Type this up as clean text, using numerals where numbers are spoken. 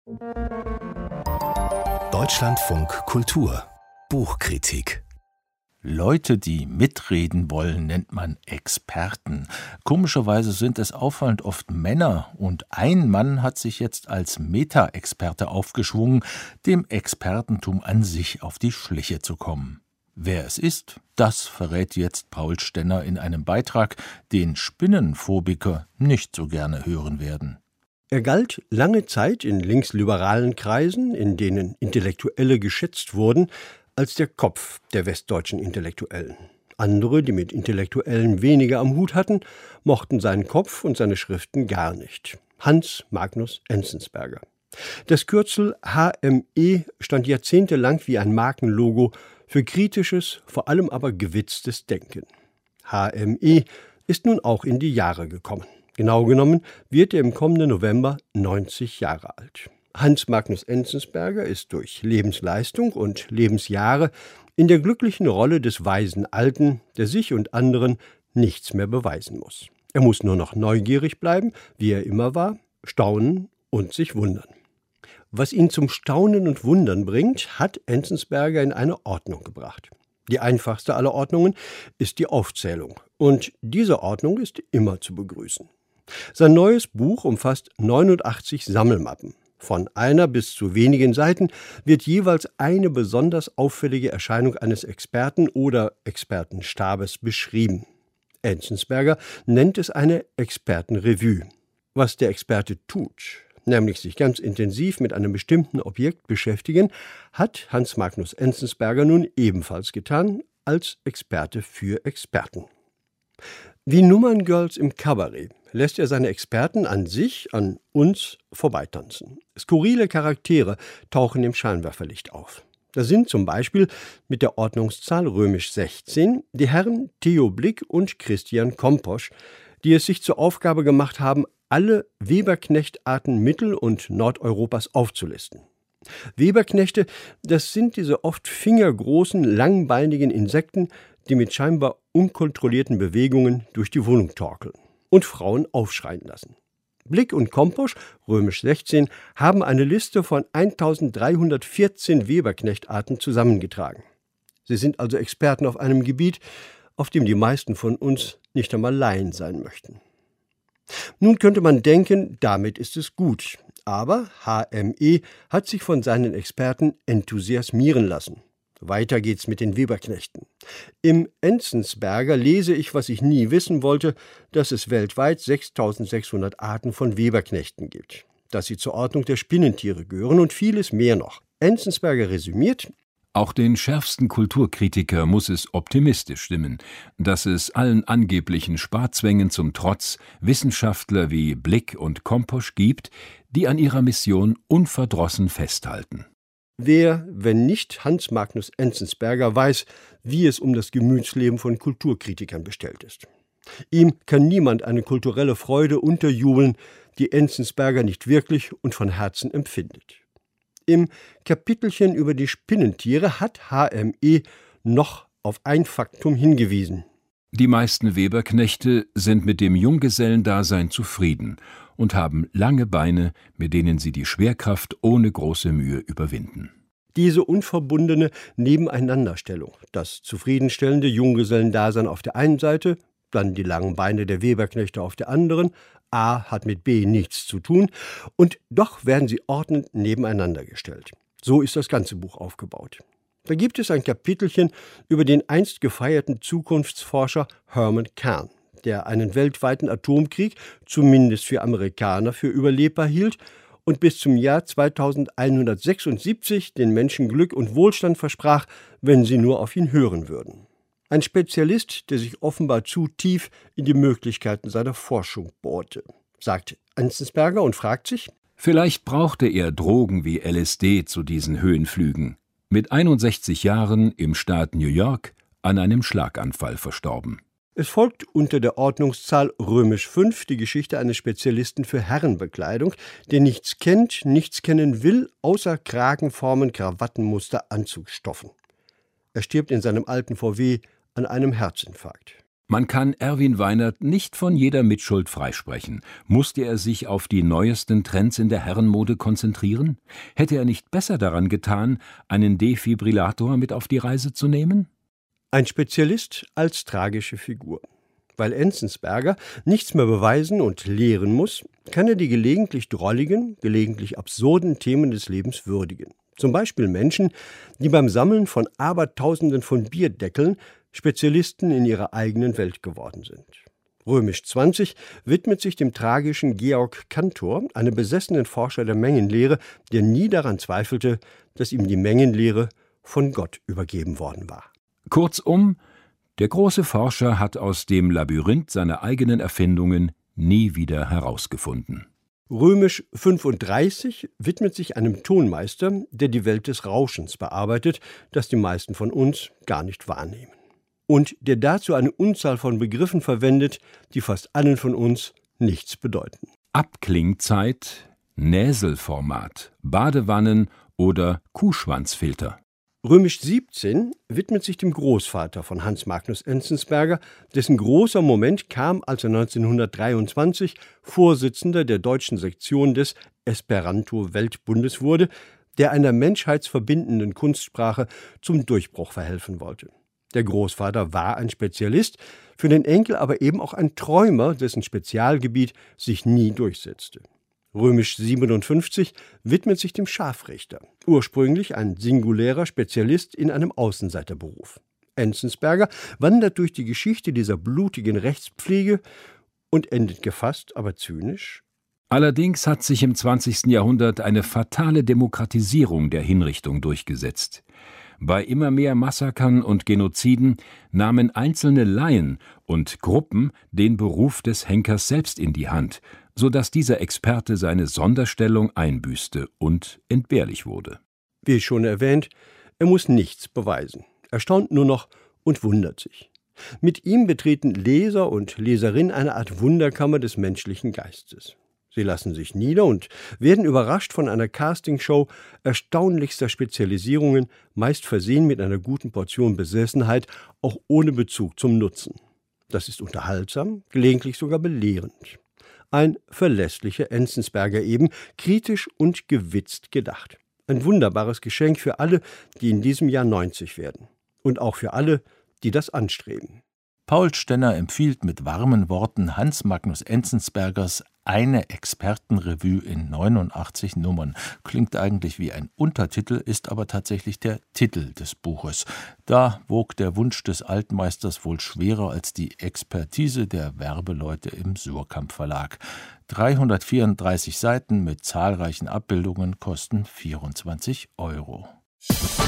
Deutschlandfunk Kultur Buchkritik. Leute, die mitreden wollen, nennt man Experten. Komischerweise sind es auffallend oft Männer, und ein Mann hat sich jetzt als Meta-Experte aufgeschwungen, dem Expertentum an sich auf die Schliche zu kommen. Wer es ist, das verrät jetzt Paul Stenner in einem Beitrag, den Spinnenphobiker nicht so gerne hören werden. Er galt lange Zeit in linksliberalen Kreisen, in denen Intellektuelle geschätzt wurden, als der Kopf der westdeutschen Intellektuellen. Andere, die mit Intellektuellen weniger am Hut hatten, mochten seinen Kopf und seine Schriften gar nicht. Hans Magnus Enzensberger. Das Kürzel HME stand jahrzehntelang wie ein Markenlogo für kritisches, vor allem aber gewitztes Denken. HME ist nun auch in die Jahre gekommen. Genau genommen wird er im kommenden November 90 Jahre alt. Hans Magnus Enzensberger ist durch Lebensleistung und Lebensjahre in der glücklichen Rolle des weisen Alten, der sich und anderen nichts mehr beweisen muss. Er muss nur noch neugierig bleiben, wie er immer war, staunen und sich wundern. Was ihn zum Staunen und Wundern bringt, hat Enzensberger in eine Ordnung gebracht. Die einfachste aller Ordnungen ist die Aufzählung, und diese Ordnung ist immer zu begrüßen. Sein neues Buch umfasst 89 Sammelmappen. Von einer bis zu wenigen Seiten wird jeweils eine besonders auffällige Erscheinung eines Experten oder Expertenstabes beschrieben. Enzensberger nennt es eine Expertenrevue. Was der Experte tut, nämlich sich ganz intensiv mit einem bestimmten Objekt beschäftigen, hat Hans Magnus Enzensberger nun ebenfalls getan, als Experte für Experten. Wie Nummerngirls im Kabarett lässt er seine Experten an sich, an uns vorbeitanzen. Skurrile Charaktere tauchen im Scheinwerferlicht auf. Da sind zum Beispiel mit der Ordnungszahl römisch 16 die Herren Theo Blick und Christian Komposch, die es sich zur Aufgabe gemacht haben, alle Weberknechtarten Mittel- und Nordeuropas aufzulisten. Weberknechte, das sind diese oft fingergroßen, langbeinigen Insekten, die mit scheinbar unkontrollierten Bewegungen durch die Wohnung torkeln und Frauen aufschreien lassen. Blick und Komposch, römisch 16, haben eine Liste von 1314 Weberknechtarten zusammengetragen. Sie sind also Experten auf einem Gebiet, auf dem die meisten von uns nicht einmal Laien sein möchten. Nun könnte man denken, damit ist es gut, aber HME hat sich von seinen Experten enthusiasmieren lassen. Weiter geht's mit den Weberknechten. Im Enzensberger lese ich, was ich nie wissen wollte, dass es weltweit 6600 Arten von Weberknechten gibt, dass sie zur Ordnung der Spinnentiere gehören und vieles mehr noch. Enzensberger resümiert: Auch den schärfsten Kulturkritiker muss es optimistisch stimmen, dass es allen angeblichen Sparzwängen zum Trotz Wissenschaftler wie Blick und Komposch gibt, die an ihrer Mission unverdrossen festhalten. Wer, wenn nicht Hans Magnus Enzensberger, weiß, wie es um das Gemütsleben von Kulturkritikern bestellt ist. Ihm kann niemand eine kulturelle Freude unterjubeln, die Enzensberger nicht wirklich und von Herzen empfindet. Im Kapitelchen über die Spinnentiere hat HME noch auf ein Faktum hingewiesen. Die meisten Weberknechte sind mit dem Junggesellendasein zufrieden und haben lange Beine, mit denen sie die Schwerkraft ohne große Mühe überwinden. Diese unverbundene Nebeneinanderstellung, das zufriedenstellende Junggesellendasein auf der einen Seite, dann die langen Beine der Weberknechte auf der anderen, A hat mit B nichts zu tun, und doch werden sie ordnend nebeneinander gestellt. So ist das ganze Buch aufgebaut. Da gibt es ein Kapitelchen über den einst gefeierten Zukunftsforscher Herman Kahn, der einen weltweiten Atomkrieg, zumindest für Amerikaner, für überlebbar hielt und bis zum Jahr 2176 den Menschen Glück und Wohlstand versprach, wenn sie nur auf ihn hören würden. Ein Spezialist, der sich offenbar zu tief in die Möglichkeiten seiner Forschung bohrte, sagt Enzensberger und fragt sich: Vielleicht brauchte er Drogen wie LSD zu diesen Höhenflügen. Mit 61 Jahren im Staat New York an einem Schlaganfall verstorben. Es folgt unter der Ordnungszahl römisch 5 die Geschichte eines Spezialisten für Herrenbekleidung, der nichts kennt, nichts kennen will, außer Kragenformen, Krawattenmuster, Anzugsstoffen. Er stirbt in seinem alten VW an einem Herzinfarkt. Man kann Erwin Weinert nicht von jeder Mitschuld freisprechen. Musste er sich auf die neuesten Trends in der Herrenmode konzentrieren? Hätte er nicht besser daran getan, einen Defibrillator mit auf die Reise zu nehmen? Ein Spezialist als tragische Figur. Weil Enzensberger nichts mehr beweisen und lehren muss, kann er die gelegentlich drolligen, gelegentlich absurden Themen des Lebens würdigen. Zum Beispiel Menschen, die beim Sammeln von Abertausenden von Bierdeckeln Spezialisten in ihrer eigenen Welt geworden sind. Römisch 20 widmet sich dem tragischen Georg Cantor, einem besessenen Forscher der Mengenlehre, der nie daran zweifelte, dass ihm die Mengenlehre von Gott übergeben worden war. Kurzum, der große Forscher hat aus dem Labyrinth seiner eigenen Erfindungen nie wieder herausgefunden. Römisch 35 widmet sich einem Tonmeister, der die Welt des Rauschens bearbeitet, das die meisten von uns gar nicht wahrnehmen. Und der dazu eine Unzahl von Begriffen verwendet, die fast allen von uns nichts bedeuten. Abklingzeit, Näselformat, Badewannen oder Kuhschwanzfilter. Römisch 17 widmet sich dem Großvater von Hans Magnus Enzensberger, dessen großer Moment kam, als er 1923 Vorsitzender der deutschen Sektion des Esperanto-Weltbundes wurde, der einer menschheitsverbindenden Kunstsprache zum Durchbruch verhelfen wollte. Der Großvater war ein Spezialist, für den Enkel aber eben auch ein Träumer, dessen Spezialgebiet sich nie durchsetzte. Römisch 57 widmet sich dem Scharfrichter, ursprünglich ein singulärer Spezialist in einem Außenseiterberuf. Enzensberger wandert durch die Geschichte dieser blutigen Rechtspflege und endet gefasst, aber zynisch. Allerdings hat sich im 20. Jahrhundert eine fatale Demokratisierung der Hinrichtung durchgesetzt. Bei immer mehr Massakern und Genoziden nahmen einzelne Laien und Gruppen den Beruf des Henkers selbst in die Hand, sodass dieser Experte seine Sonderstellung einbüßte und entbehrlich wurde. Wie schon erwähnt, er muss nichts beweisen. Er staunt nur noch und wundert sich. Mit ihm betreten Leser und Leserinnen eine Art Wunderkammer des menschlichen Geistes. Sie lassen sich nieder und werden überrascht von einer Castingshow erstaunlichster Spezialisierungen, meist versehen mit einer guten Portion Besessenheit, auch ohne Bezug zum Nutzen. Das ist unterhaltsam, gelegentlich sogar belehrend. Ein verlässlicher Enzensberger eben, kritisch und gewitzt gedacht. Ein wunderbares Geschenk für alle, die in diesem Jahr 90 werden. Und auch für alle, die das anstreben. Paul Stenner empfiehlt mit warmen Worten Hans Magnus Enzensbergers Eine Expertenrevue in 89 Nummern. Klingt eigentlich wie ein Untertitel, ist aber tatsächlich der Titel des Buches. Da wog der Wunsch des Altmeisters wohl schwerer als die Expertise der Werbeleute im Suhrkamp Verlag. 334 Seiten mit zahlreichen Abbildungen kosten 24 €.